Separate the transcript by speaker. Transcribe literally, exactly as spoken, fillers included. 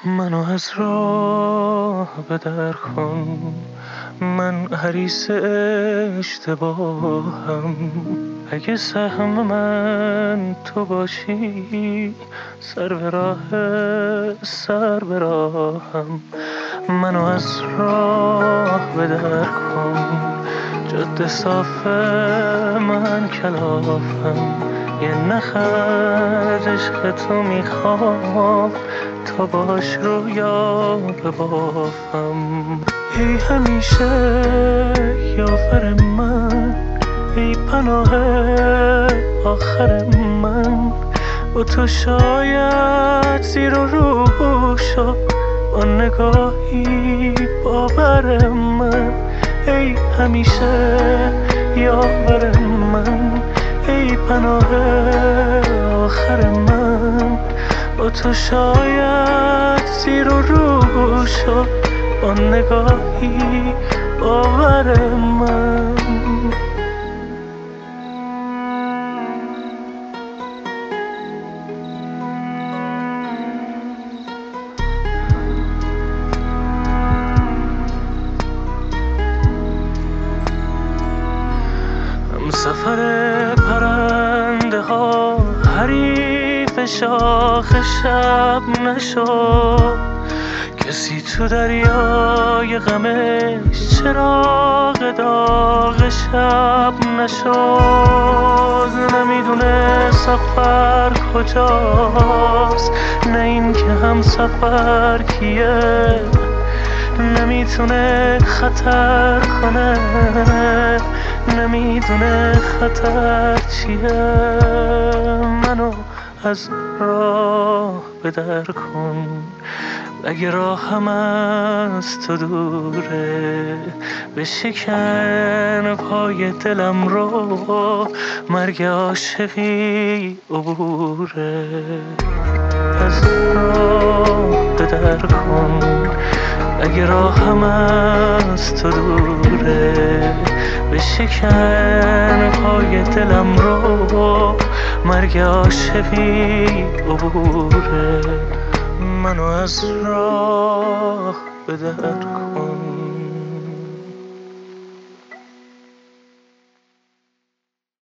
Speaker 1: منو از راه به در کن، من حریص اشتباهم. اگه سهم من تو باشی، سر به راه سر به راهم. منو از راه به در کن، جاده صاف من کلافم. یه نخ عشق تو میخوام، تا باش رویا ببافم. ای همیشه یاور من، ای پناه آخر من. با تو شاید زیر و رو شد، با نگاهی باور من. ای همیشه یاور من، ای پناه آخر من. با تو شاید زیر و رو شد، با نگاهی باور من. هم سفر پرنده ها، حریف شاخ شب نشد. کسی تو دریای غمش چراغ داغ شب نشد. نمیدونه سفر کجاست، نه این که هم سفر کیه. نمیتونه خطر کنه، نمیدونه خطر چیه. منو از راه به در کن، اگه راهم از تو دوره. بشکن پای دلم رو، مرگ عاشقی عبوره. از راه به در کن، اگه راهم از تو دوره. بشکن پای دلم رو، مرگ عاشقی عبوره. منو از راه به در کن.